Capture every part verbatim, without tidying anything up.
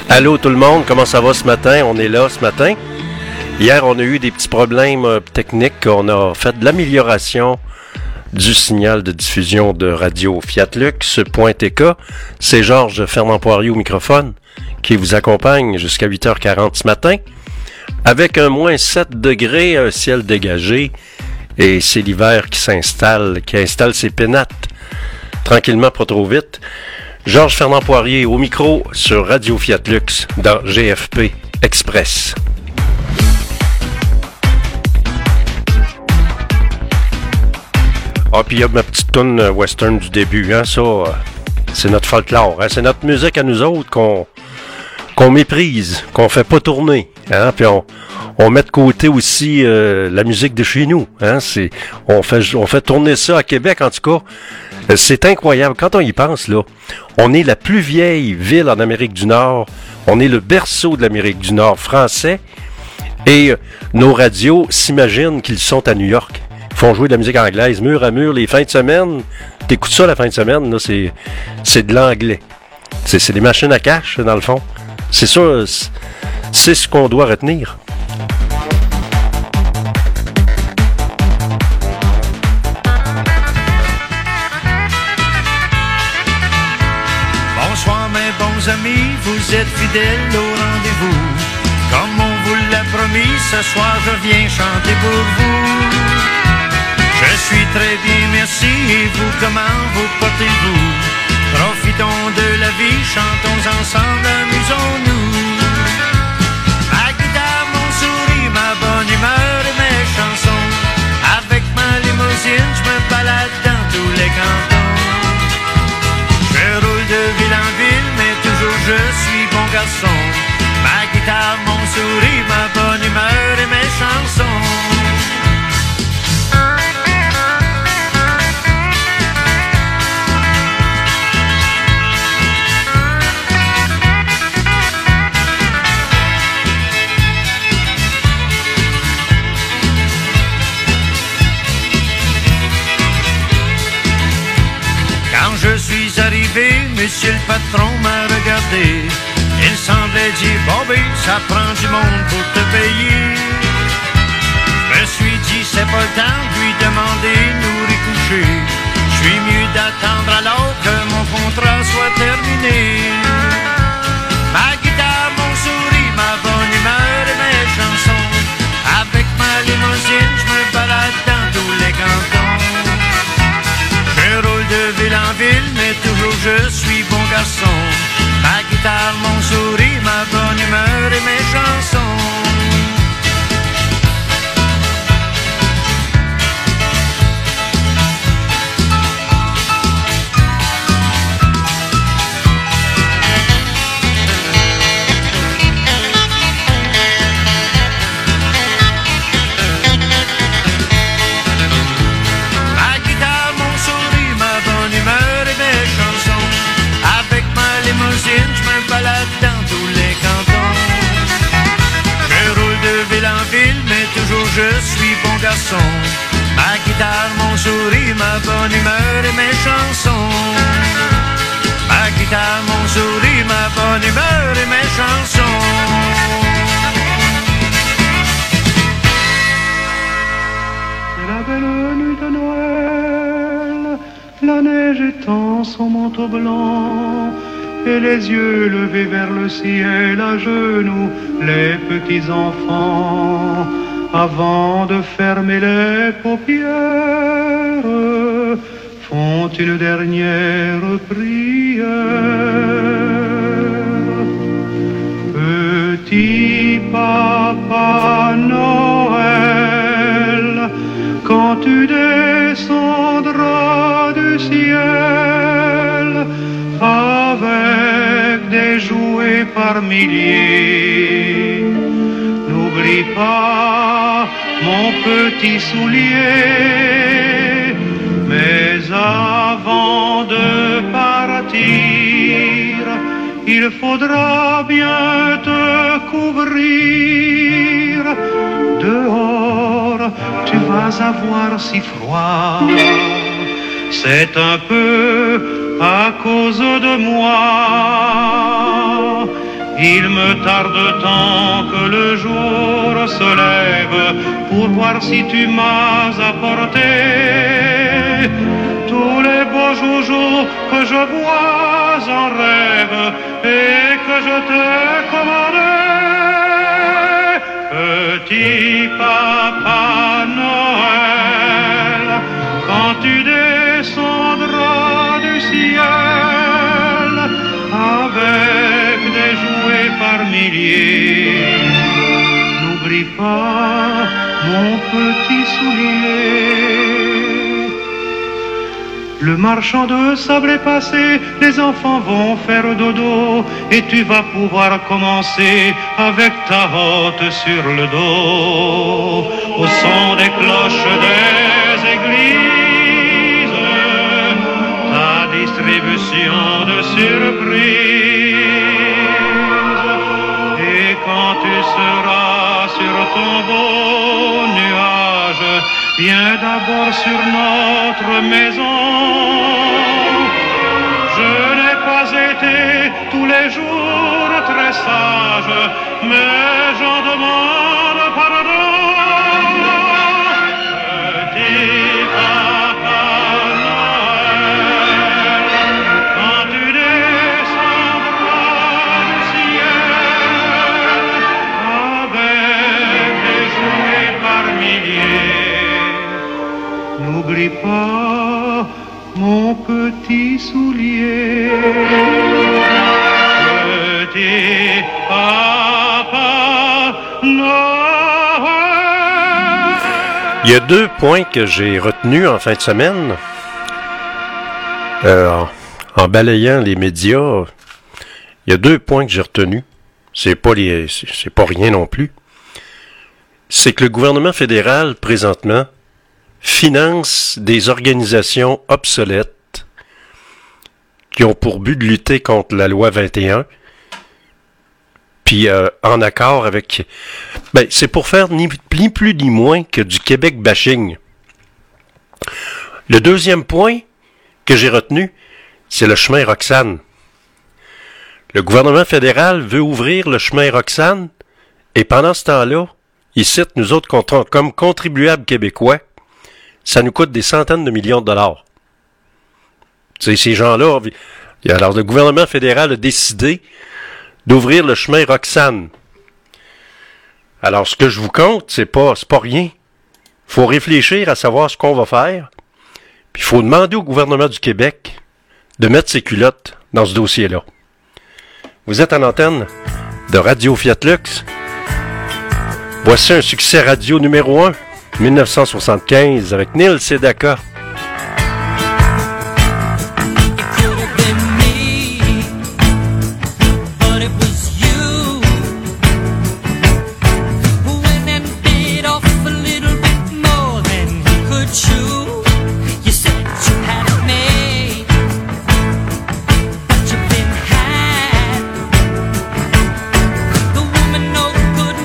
Allô tout le monde, comment ça va ce matin? On est là ce matin. Hier, on a eu des petits problèmes euh, techniques. On a fait de l'amélioration du signal de diffusion de radio fiatlux.tk. C'est Georges Fernand Poirier au microphone qui vous accompagne jusqu'à huit heures quarante ce matin. Avec un moins sept degrés, un ciel dégagé. Et c'est l'hiver qui s'installe, qui installe ses pénates. Tranquillement, pas trop vite. Georges Fernand Poirier au micro sur Radio Fiatlux dans G F P Express. Ah, puis il y a ma petite toune western du début, hein, ça, euh, c'est notre folklore, hein, c'est notre musique à nous autres qu'on qu'on méprise, qu'on fait pas tourner, hein, puis on on met de côté aussi euh, la musique de chez nous, hein, c'est on fait on fait tourner ça à Québec en tout cas. C'est incroyable. Quand on y pense, là, on est la plus vieille ville en Amérique du Nord. On est le berceau de l'Amérique du Nord français. Et euh, nos radios s'imaginent qu'ils sont à New York. Ils font jouer de la musique anglaise, mur à mur, les fins de semaine. T'écoutes ça la fin de semaine, là, c'est, c'est de l'anglais. C'est, c'est des machines à cash, dans le fond. C'est ça, c'est, c'est ce qu'on doit retenir. Amis, vous êtes fidèles au rendez-vous. Comme on vous l'a promis, ce soir je viens chanter pour vous. Je suis très bien, merci. Et vous, comment vous portez-vous? Profitons de la vie, chantons ensemble, amusons-nous. Ma guitare, mon sourire, ma bonne humeur et mes chansons. Avec ma limousine, je me balade dans tous les cantons. Je roule de ville en ville, mais toujours je suis bon garçon. Ma guitare, mon sourire, ma bonne humeur et mes chansons. Quand je suis arrivé, monsieur le patron m'a regardé. Il semblait dire, Bobby, ça prend du monde pour te payer. Je me suis dit, c'est pas le temps de lui demander nourrir coucher. Je suis mieux d'attendre alors que mon contrat soit terminé. Ma guitare, mon sourire, ma bonne humeur et mes chansons. Avec ma limousine, je me balade dans tous les cantons. Je roule de ville en ville, mais toujours je suis bon garçon. Ma guitare, mon sourire, ma bonne humeur et mes chansons. Je me balade dans tous les cantons. Je roule de ville en ville, mais toujours je suis bon garçon. Ma guitare, mon sourire, ma bonne humeur et mes chansons. Ma guitare, mon sourire, ma bonne humeur et mes chansons. C'est la belle nuit de Noël, la neige étend son manteau blanc. Et les yeux levés vers le ciel, à genoux, les petits enfants, avant de fermer les paupières, font une dernière prière. Petit Papa Noël, quand tu descendras du ciel, avec des jouets par milliers, n'oublie pas mon petit soulier. Mais avant de partir, il faudra bien te couvrir. Dehors, tu vas avoir si froid. C'est un peu à cause de moi. Il me tarde tant que le jour se lève pour voir si tu m'as apporté tous les beaux joujoux que je vois en rêve et que je t'ai commandé. Petit papa Noël, quand tu descendras du ciel avec des jouets par milliers, n'oublie pas mon petit soulier. Le marchand de sable est passé, les enfants vont faire dodo et tu vas pouvoir commencer avec ta hotte sur le dos. Au son des cloches des églises, ta distribution de surprises. Et quand tu seras sur ton beau nuage, viens d'abord sur notre maison. Je n'ai pas été tous les jours très sage, mais j'en demande pardon. Petit papa Noël, quand tu descendras du ciel avec des jouets par milliers, n'oublie pas mon petit soulier. Petit papa Noël. Il y a deux points que j'ai retenus en fin de semaine. Euh, en, en balayant les médias, il y a deux points que j'ai retenus. C'est pas les, c'est, c'est pas rien non plus. C'est que le gouvernement fédéral, présentement, finance des organisations obsolètes qui ont pour but de lutter contre la loi vingt et un, puis euh, en accord avec... Ben, c'est pour faire ni, ni plus ni moins que du Québec bashing. Le deuxième point que j'ai retenu, c'est le chemin Roxane. Le gouvernement fédéral veut ouvrir le chemin Roxane, et pendant ce temps-là, il cite nous autres comme contribuables québécois, ça nous coûte des centaines de millions de dollars. Tu sais, ces gens-là, alors le gouvernement fédéral a décidé d'ouvrir le chemin Roxane. Alors, ce que je vous compte, c'est pas, c'est pas rien. Il faut réfléchir à savoir ce qu'on va faire. Puis il faut demander au gouvernement du Québec de mettre ses culottes dans ce dossier-là. Vous êtes en antenne de Radio Fiat Lux. Voici un succès radio numéro un. dix-neuf cent soixante-quinze avec Neil Sedaka.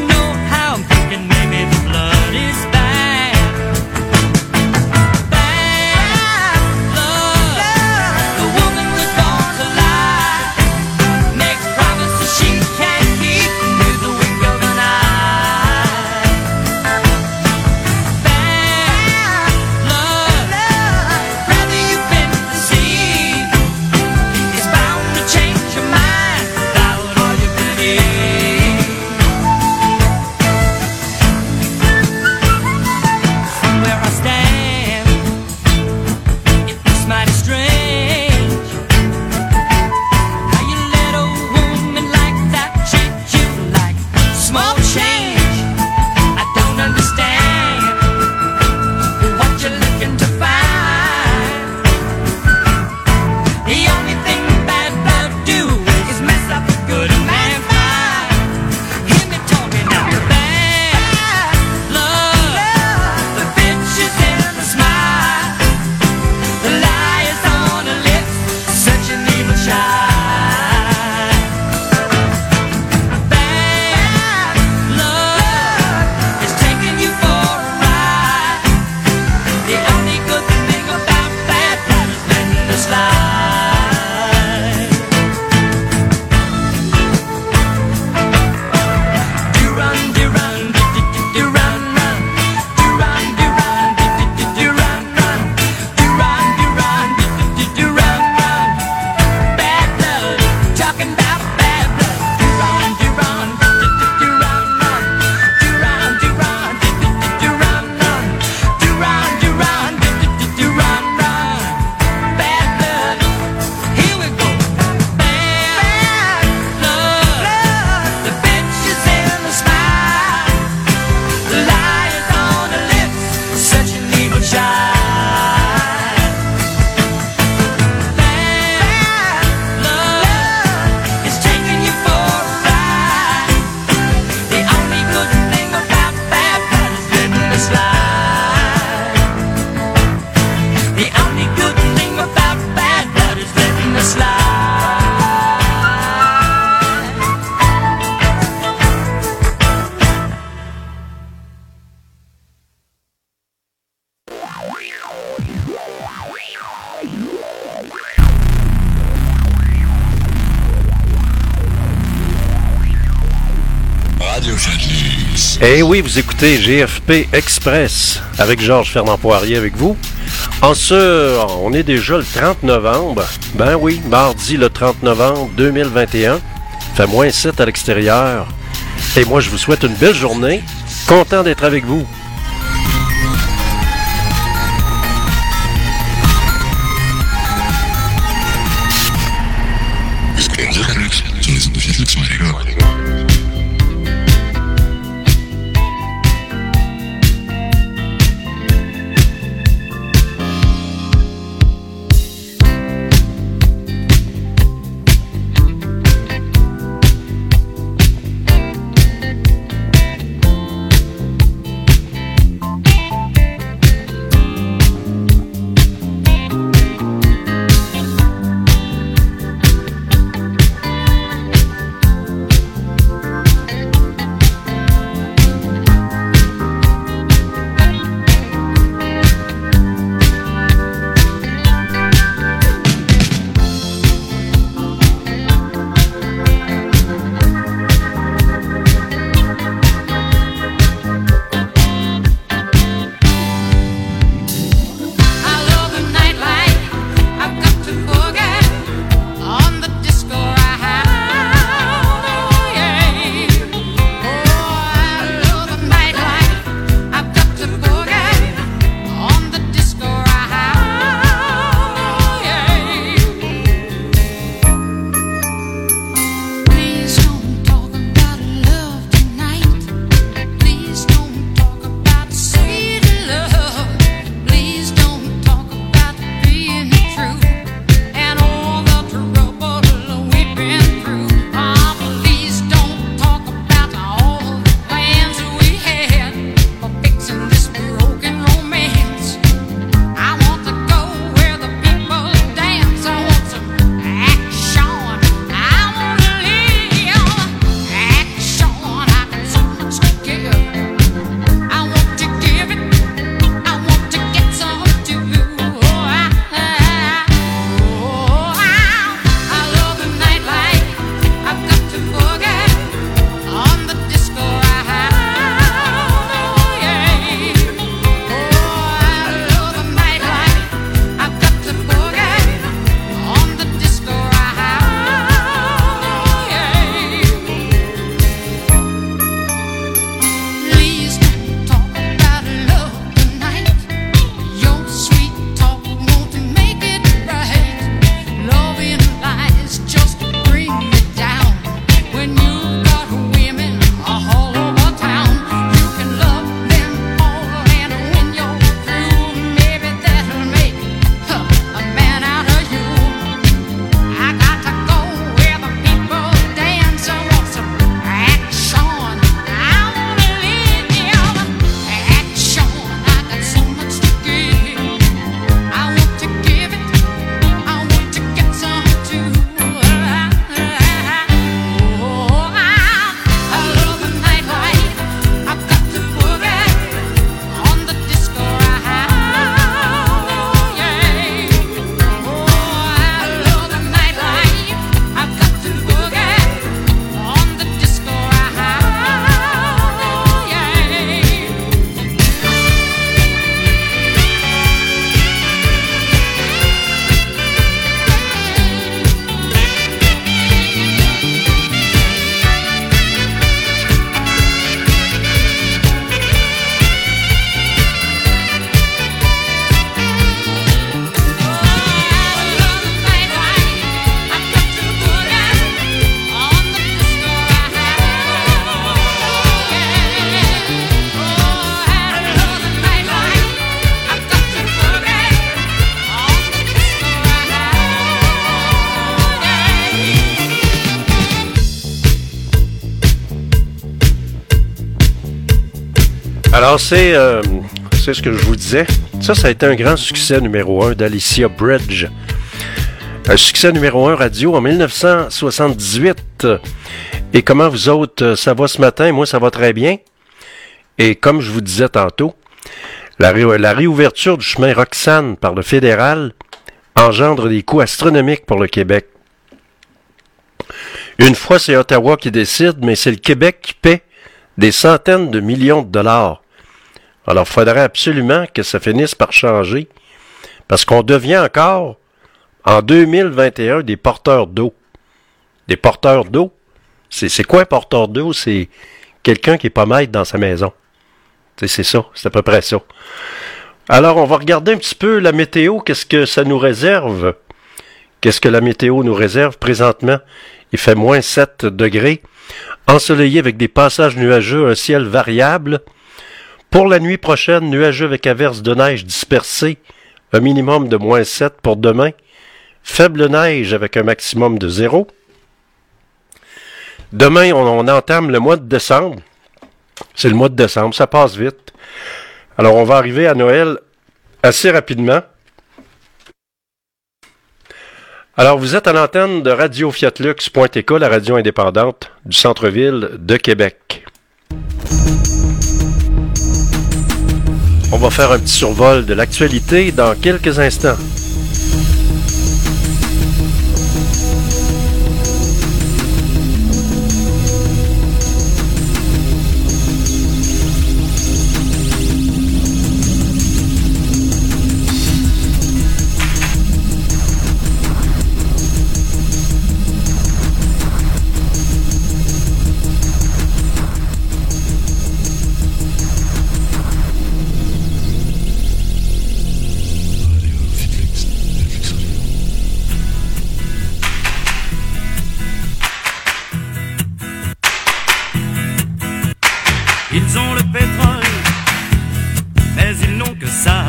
Bad. Eh oui, vous écoutez G F P Express avec Georges Fernand Poirier avec vous. En ce, on est déjà le trente novembre. Ben oui, mardi le trente novembre deux mille vingt et un. Il fait moins sept à l'extérieur. Et moi, je vous souhaite une belle journée. Content d'être avec vous. Alors, c'est, euh, c'est ce que je vous disais. Ça, ça a été un grand succès numéro un d'Alicia Bridge. Un succès numéro un radio en dix-neuf cent soixante-dix-huit. Et comment vous autres, ça va ce matin? Moi, ça va très bien. Et comme je vous disais tantôt, la, ré- la réouverture du chemin Roxane par le fédéral engendre des coûts astronomiques pour le Québec. Une fois, c'est Ottawa qui décide, mais c'est le Québec qui paie des centaines de millions de dollars. Alors, il faudrait absolument que ça finisse par changer, parce qu'on devient encore, en deux mille vingt et un, des porteurs d'eau. Des porteurs d'eau. C'est, c'est quoi un porteur d'eau? C'est quelqu'un qui est pas maître dans sa maison. C'est, c'est ça, c'est à peu près ça. Alors, on va regarder un petit peu la météo, qu'est-ce que ça nous réserve? Qu'est-ce que la météo nous réserve présentement? Il fait moins sept degrés, ensoleillé avec des passages nuageux, un ciel variable. Pour la nuit prochaine, nuageux avec averses de neige dispersées, un minimum de moins sept pour demain. Faible neige avec un maximum de zéro. Demain, on, on entame le mois de décembre. C'est le mois de décembre, ça passe vite. Alors, on va arriver à Noël assez rapidement. Alors, vous êtes à l'antenne de Radio Fiat Lux point T K, la radio indépendante du centre-ville de Québec. On va faire un petit survol de l'actualité dans quelques instants. Ils ont le pétrole, mais ils n'ont que ça.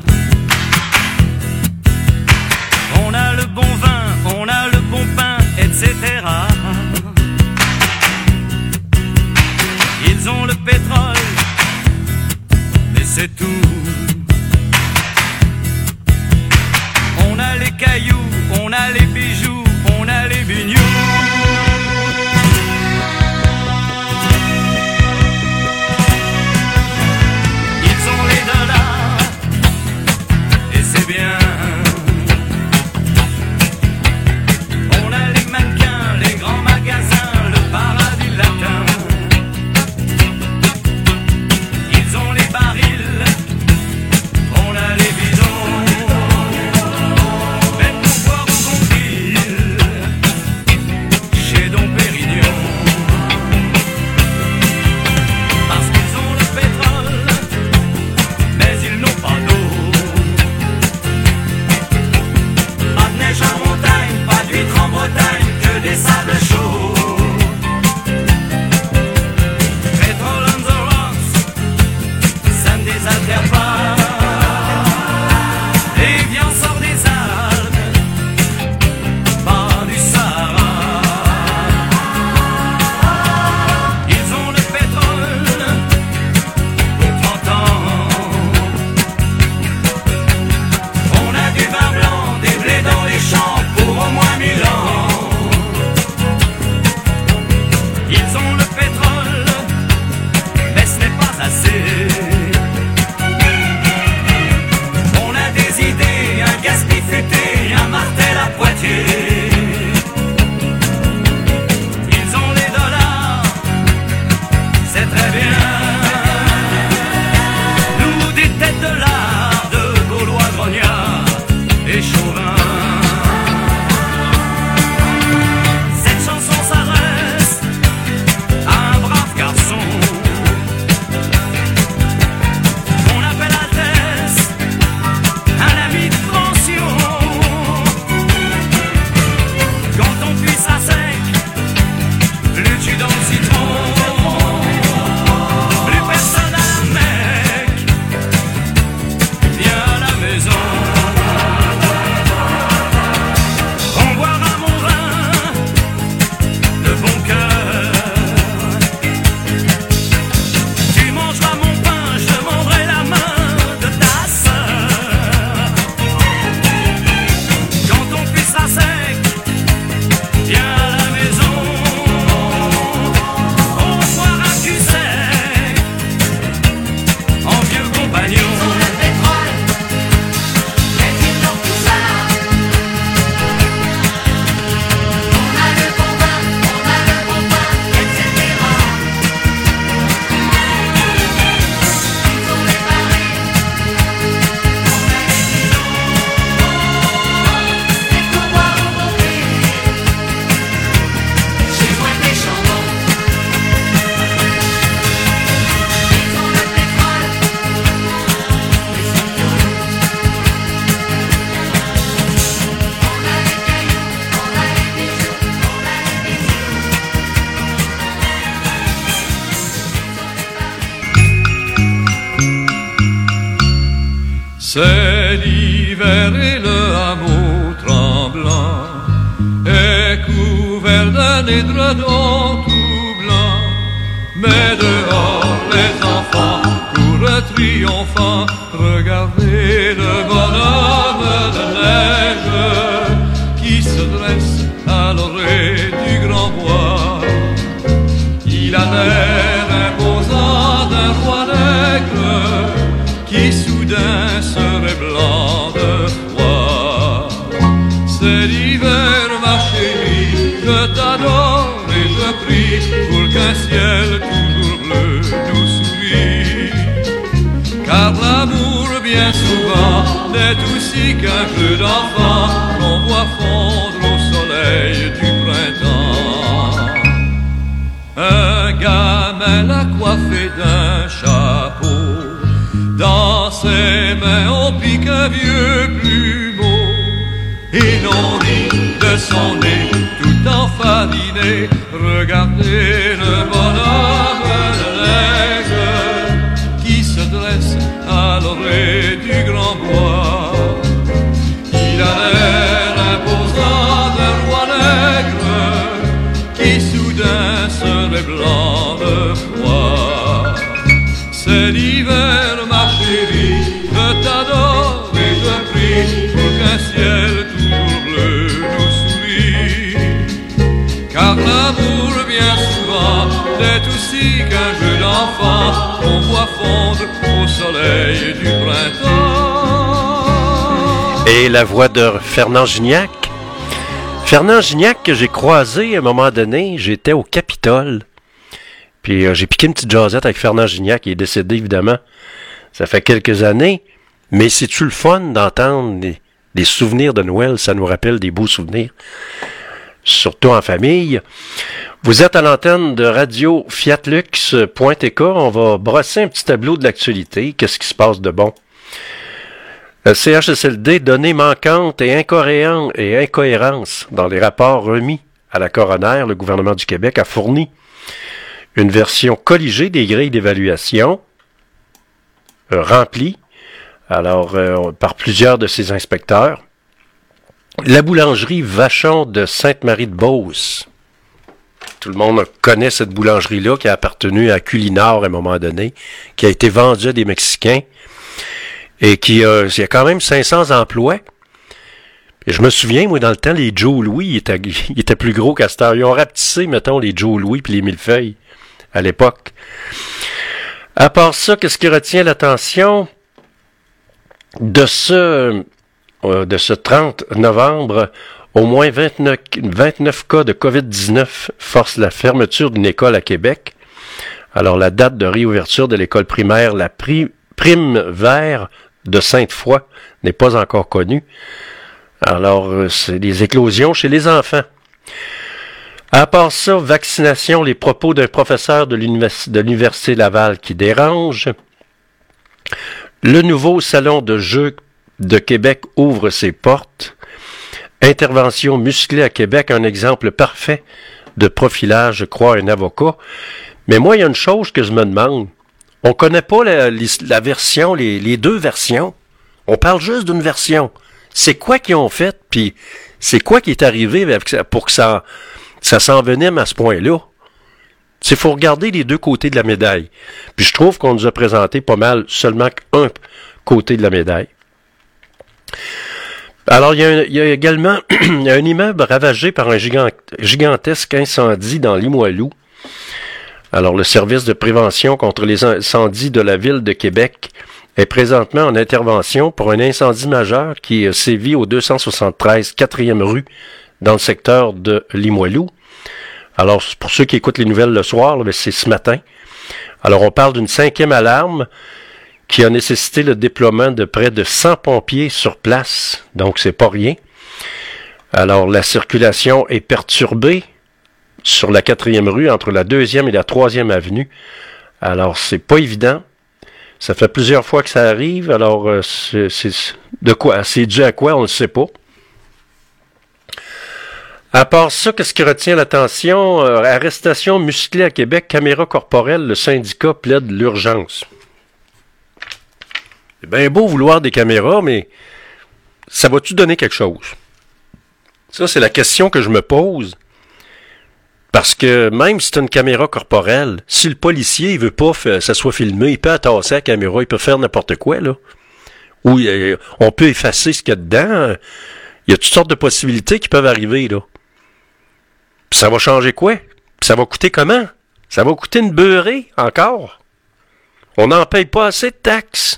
On a le bon vin, on a le bon pain, et cetera. Ils ont le pétrole, mais c'est tout. On a les cailloux, on a les bijoux, on a les bignous. C'est l'hiver et le hameau tremblant est couvert d'un édredon tout blanc. Mais dehors les enfants courent triomphants, regardez le bonhomme de neige qui se dresse à l'orée du grand bois. Il a l'air imposant d'un roi nègre qui soudain serait blanc de froid. C'est l'hiver ma chérie, je t'adore et je prie pour qu'un ciel toujours bleu nous sourit. Car l'amour bien souvent n'est aussi qu'un jeu d'enfant qu'on voit fondre au soleil du printemps. Un gamin l'a coiffé d'un chapeau, dans ses mains on pique un vieux plumeau, et l'on rit de son nez tout enfariné. Regardez le bonhomme de neige qui se dresse à l'orée du grand bois. Il a l'air imposant d'un roi nègre qui soudain serait blanc de froid. C'est l'hiver ma chérie, je t'adore et je prie pour qu'un ciel toujours bleu nous sourit. Car l'amour bien souvent n'est aussi qu'un jeu d'enfant qu'on voit fondre au soleil du printemps. Et la voix de Fernand Gignac. Fernand Gignac que j'ai croisé à un moment donné, j'étais au Capitole. Puis euh, j'ai piqué une petite jasette avec Fernand Gignac, qui est décédé évidemment. Ça fait quelques années. Mais c'est-tu le fun d'entendre des, des souvenirs de Noël? Ça nous rappelle des beaux souvenirs. Surtout en famille. Vous êtes à l'antenne de radio fiatlux point t k. On va brosser un petit tableau de l'actualité. Qu'est-ce qui se passe de bon? Le C H S L D, données manquantes et incohérences et incohérences dans les rapports remis à la coroner. Le gouvernement du Québec a fourni une version colligée des grilles d'évaluation euh, remplies alors euh, par plusieurs de ses inspecteurs. La boulangerie Vachon de Sainte-Marie-de-Beauce. Tout le monde connaît cette boulangerie-là qui a appartenu à Culinard à un moment donné, qui a été vendue à des Mexicains et qui a, il y a quand même cinq cents emplois. Et je me souviens, moi, dans le temps, les Joe Louis, ils étaient, ils étaient plus gros qu'à cette heure. Ils ont rapetissé, mettons, les Joe Louis puis les millefeuilles à l'époque. À part ça, qu'est-ce qui retient l'attention de ce, euh, de ce trente novembre? Au moins vingt-neuf, vingt-neuf cas de covid dix-neuf forcent la fermeture d'une école à Québec. Alors, la date de réouverture de l'école primaire, la pri- Prime Vert de Sainte-Foy, n'est pas encore connue. Alors, c'est des éclosions chez les enfants. À part ça, vaccination, les propos d'un professeur de l'univers- de l'Université Laval qui dérange. Le nouveau salon de jeux de Québec ouvre ses portes. Intervention musclée à Québec, un exemple parfait de profilage, je crois, un avocat. Mais moi, il y a une chose que je me demande. On connaît pas la, la version, les, les deux versions. On parle juste d'une version. C'est quoi qu'ils ont fait, puis c'est quoi qui est arrivé avec, pour que ça, ça s'envenime à ce point-là? Il faut regarder les deux côtés de la médaille. Puis je trouve qu'on nous a présenté pas mal seulement qu'un côté de la médaille. Alors, il y a, un, il y a également un immeuble ravagé par un gigant, gigantesque incendie dans Limoilou. Alors, le service de prévention contre les incendies de la ville de Québec est présentement en intervention pour un incendie majeur qui sévit au deux cent soixante-treize quatrième rue dans le secteur de Limoilou. Alors, pour ceux qui écoutent les nouvelles le soir, là, c'est ce matin. Alors, on parle d'une cinquième alarme qui a nécessité le déploiement de près de cent pompiers sur place. Donc, c'est pas rien. Alors, la circulation est perturbée sur la quatrième rue, entre la deuxième et la troisième avenue. Alors, c'est pas évident. Ça fait plusieurs fois que ça arrive. Alors, euh, c'est, c'est de quoi? C'est dû à quoi? On ne sait pas. À part ça, qu'est-ce qui retient l'attention? Euh, arrestation musclée à Québec, caméra corporelle, le syndicat plaide l'urgence. C'est bien beau vouloir des caméras, mais ça va-tu donner quelque chose? Ça, c'est la question que je me pose. Parce que même si c'est une caméra corporelle, si le policier il veut pas que ça soit filmé, il peut attasser la caméra, il peut faire n'importe quoi, là. Ou euh, on peut effacer ce qu'il y a dedans. Il y a toutes sortes de possibilités qui peuvent arriver, là. Puis ça va changer quoi? Puis ça va coûter comment? Ça va coûter une beurrée, encore. On n'en paye pas assez de taxes.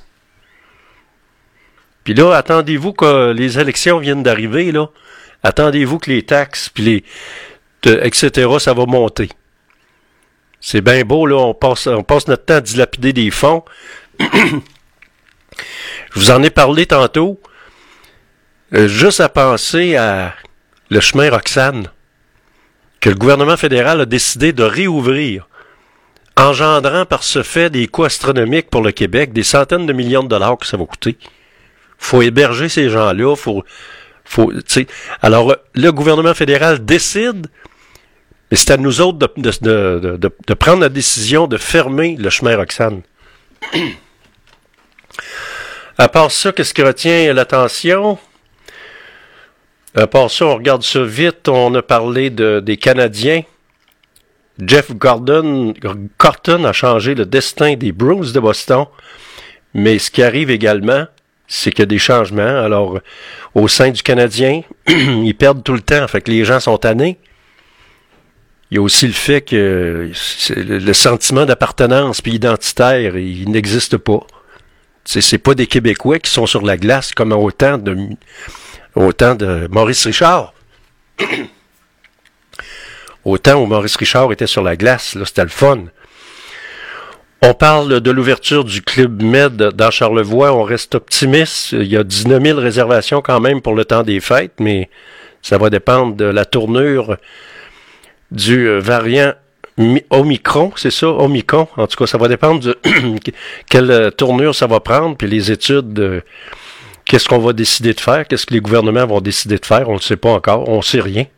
Puis là, attendez-vous que les élections viennent d'arriver, là. Attendez-vous que les taxes, puis les... De, et cetera, ça va monter. C'est bien beau, là, on passe, on passe notre temps à dilapider des fonds. Je vous en ai parlé tantôt. Euh, juste à penser à le chemin Roxane, que le gouvernement fédéral a décidé de réouvrir, engendrant par ce fait des coûts astronomiques pour le Québec, des centaines de millions de dollars que ça va coûter. Faut héberger ces gens-là, faut... faut tu sais. Alors, le gouvernement fédéral décide, mais c'est à nous autres de, de, de, de, de prendre la décision de fermer le chemin Roxane. À part ça, qu'est-ce qui retient l'attention? À part ça, on regarde ça vite, on a parlé de, des Canadiens. Jeff Gordon, Gorton a changé le destin des Bruins de Boston, mais ce qui arrive également, c'est qu'il y a des changements. Alors, au sein du Canadien, ils perdent tout le temps, fait que les gens sont tannés. Il y a aussi le fait que le sentiment d'appartenance puis identitaire, il n'existe pas. C'est, c'est pas des Québécois qui sont sur la glace comme au temps de, au temps de Maurice Richard. Au temps où Maurice Richard était sur la glace, là, c'était le fun. On parle de l'ouverture du Club Med dans Charlevoix. On reste optimiste. Il y a dix-neuf mille réservations quand même pour le temps des fêtes, mais ça va dépendre de la tournure du variant Omicron, c'est ça, Omicron. En tout cas, ça va dépendre de quelle tournure ça va prendre, puis les études, de qu'est-ce qu'on va décider de faire, qu'est-ce que les gouvernements vont décider de faire, on ne sait pas encore, on ne sait rien.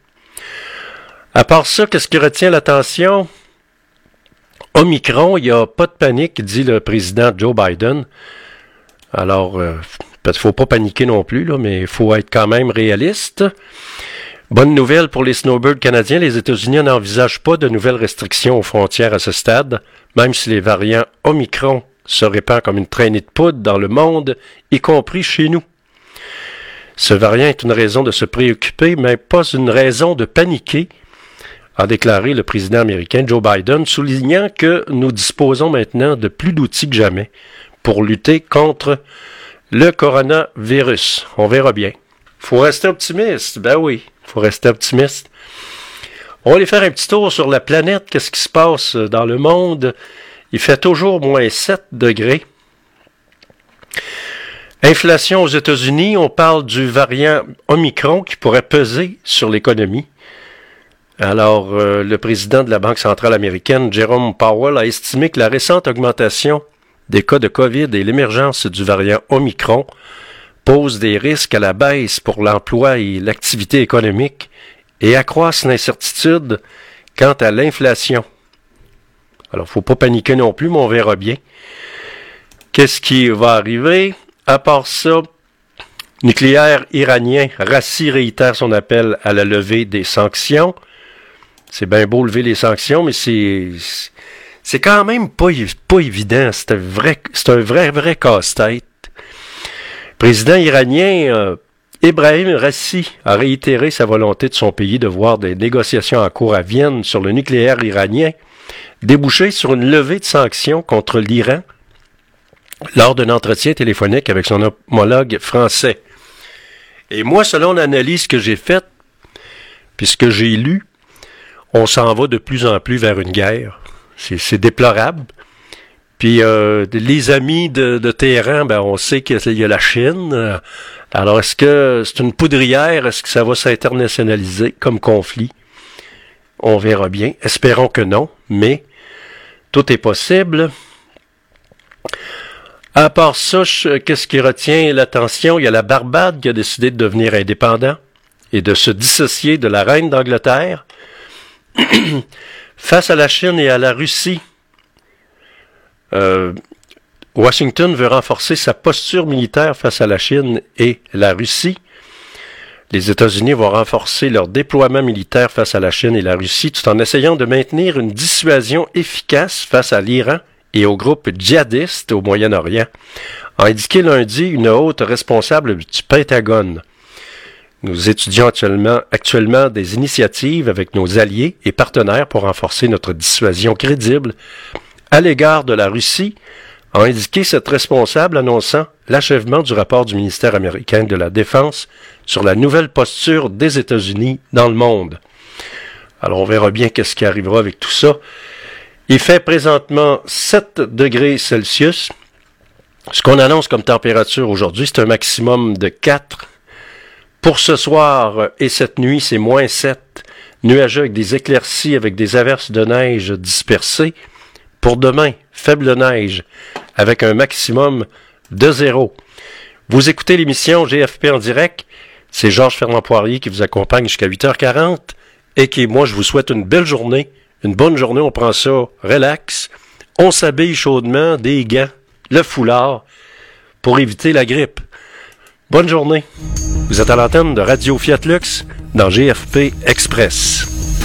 À part ça, qu'est-ce qui retient l'attention? Omicron, il n'y a pas de panique, dit le président Joe Biden. Alors, euh, il ne faut pas paniquer non plus, là, mais il faut être quand même réaliste. Bonne nouvelle pour les snowbirds canadiens, les États-Unis n'envisagent pas de nouvelles restrictions aux frontières à ce stade, même si les variants Omicron se répandent comme une traînée de poudre dans le monde, y compris chez nous. Ce variant est une raison de se préoccuper, mais pas une raison de paniquer, a déclaré le président américain Joe Biden, soulignant que nous disposons maintenant de plus d'outils que jamais pour lutter contre le coronavirus. On verra bien. Faut rester optimiste, ben oui. Faut rester optimiste. On va aller faire un petit tour sur la planète. Qu'est-ce qui se passe dans le monde? Il fait toujours moins sept degrés. Inflation aux États-Unis. On parle du variant Omicron qui pourrait peser sur l'économie. Alors, euh, le président de la Banque centrale américaine, Jerome Powell, a estimé que la récente augmentation des cas de COVID et l'émergence du variant Omicron pose des risques à la baisse pour l'emploi et l'activité économique et accroissent l'incertitude quant à l'inflation. Alors, il ne faut pas paniquer non plus, mais on verra bien. Qu'est-ce qui va arriver? À part ça, nucléaire iranien, Rassi réitère son appel à la levée des sanctions. C'est bien beau lever les sanctions, mais c'est c'est quand même pas, pas évident. C'est un vrai, c'est un vrai, vrai casse-tête. Président iranien euh, Ebrahim Rassi a réitéré sa volonté de son pays de voir des négociations en cours à Vienne sur le nucléaire iranien déboucher sur une levée de sanctions contre l'Iran lors d'un entretien téléphonique avec son homologue français. Et moi, selon l'analyse que j'ai faite, puis ce que j'ai lu, on s'en va de plus en plus vers une guerre. C'est, c'est déplorable. Puis euh, les amis de, de Téhéran, ben on sait qu'il y a la Chine. Alors est-ce que c'est une poudrière? Est-ce que ça va s'internationaliser comme conflit? On verra bien. Espérons que non, mais tout est possible. À part ça, je, qu'est-ce qui retient l'attention? Il y a la Barbade qui a décidé de devenir indépendant et de se dissocier de la reine d'Angleterre. Face à la Chine et à la Russie, Euh, Washington veut renforcer sa posture militaire face à la Chine et la Russie. Les États-Unis vont renforcer leur déploiement militaire face à la Chine et la Russie tout en essayant de maintenir une dissuasion efficace face à l'Iran et au groupe djihadiste au Moyen-Orient, a indiqué lundi une haute responsable du Pentagone. Nous étudions actuellement, actuellement des initiatives avec nos alliés et partenaires pour renforcer notre dissuasion crédible à l'égard de la Russie, a indiqué cette responsable annonçant l'achèvement du rapport du ministère américain de la Défense sur la nouvelle posture des États-Unis dans le monde. Alors on verra bien qu'est-ce qui arrivera avec tout ça. Il fait présentement sept degrés Celsius. Ce qu'on annonce comme température aujourd'hui, c'est un maximum de quatre. Pour ce soir et cette nuit, c'est moins sept. Nuageux avec des éclaircies, avec des averses de neige dispersées. Pour demain, faible neige, avec un maximum de zéro. Vous écoutez l'émission G F P en direct. C'est Georges Fernand Poirier qui vous accompagne jusqu'à huit heures quarante. Et qui, moi, je vous souhaite une belle journée. Une bonne journée, on prend ça relax. On s'habille chaudement, des gants, le foulard, pour éviter la grippe. Bonne journée. Vous êtes à l'antenne de Radio Fiat Lux dans G F P Express.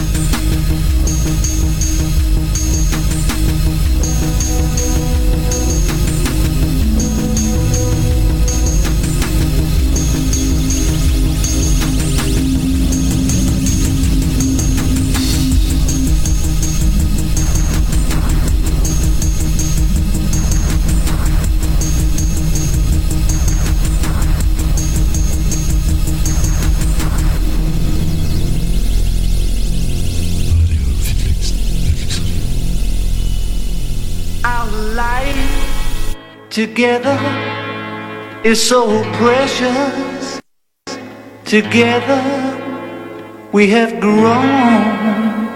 Together is so precious. Together we have grown.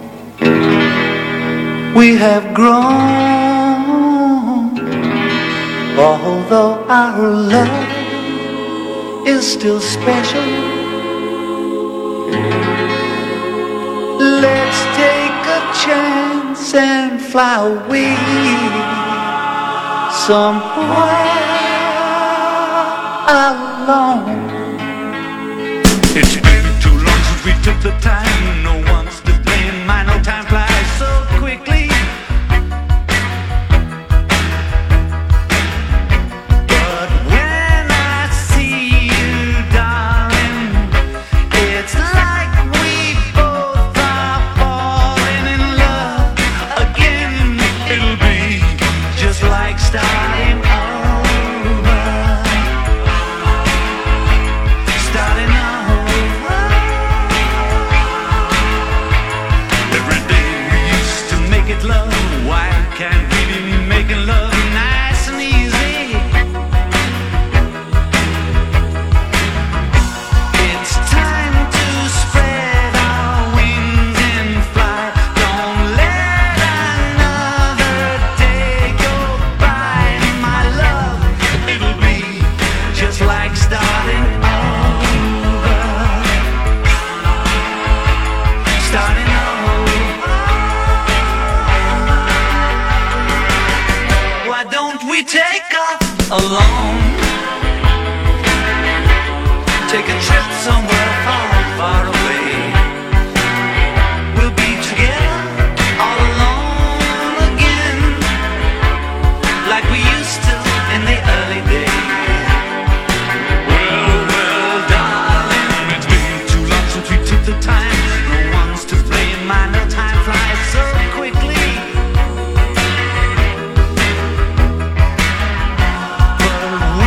We have grown. Although our love is still special, let's take a chance and fly away somewhere alone. It's been too long since we took the time. No one's to blame. My no time flies so quickly. But when I see you, darling, it's like we both are falling in love again. It'll be just like starting over, starting over. Every day we used to make it love. Why can't we be making love nice and easy? It's time to spread our wings and fly. Don't let another day go by, my love. It'll be just like starting over, starting over. Why don't we take off alone? Take a trip somewhere far, far away. We'll be together all alone again, like we used to in the early days. Well, well, darling, it's been too long since we took the time. No one's to blame. My no time flies so quickly. But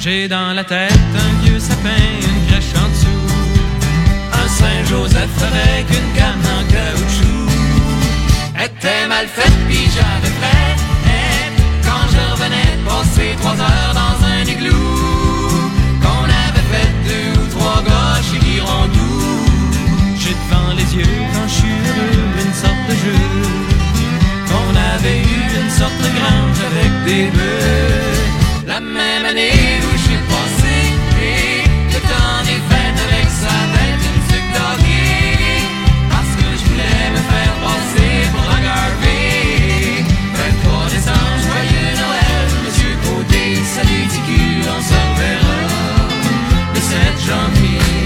J'ai dans la tête un vieux sapin, une crèche en dessous, un Saint-Joseph avec une canne en caoutchouc. Était mal faite pis j'avais fait quand je revenais de passer trois heures dans un igloo, qu'on avait fait deux ou trois gauches et Girondou. J'ai devant les yeux quand je suis heureux une sorte de jeu, qu'on avait eu une sorte de grange avec des bœufs. La même année où j'ai passé le temps des fêtes avec sa tête une sucre d'hockey, parce que je voulais me faire passer pour la Garvey. vingt-trois décembre, joyeux Noël, Monsieur Côté, salut T Q, on se reverra le sept janvier.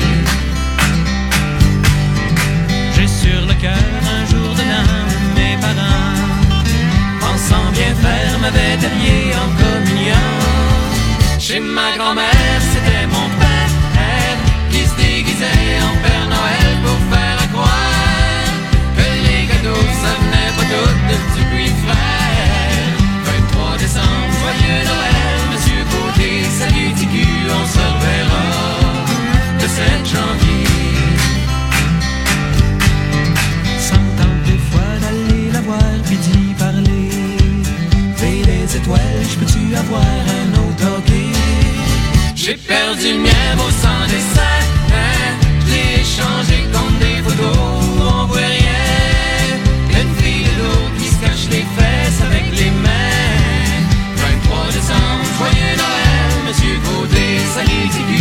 J'ai sur le cœur un jour de l'an, mes parents, pensant bien faire, m'avaient habillé en communion. Chez ma grand-mère, c'était mon père qui se déguisait en Père Noël pour faire à croire que les cadeaux, ça venait pas tout de petit puis frère. vingt-trois décembre, joyeux Noël, Monsieur Côté, salut T Q, on se reverra le sept janvier. Ça me tente des fois d'aller la voir puis d'y parler. Fais les étoiles, j'peux-tu avoir un autre hockey? J'ai perdu le mien au sans dessin, hein? Je l'ai échangé contre des photos où on voit rien. Une fille de l'eau qui se cache les fesses avec les mains. vingt-trois décembre, joyeux Noël, Monsieur Côté, salut T Q,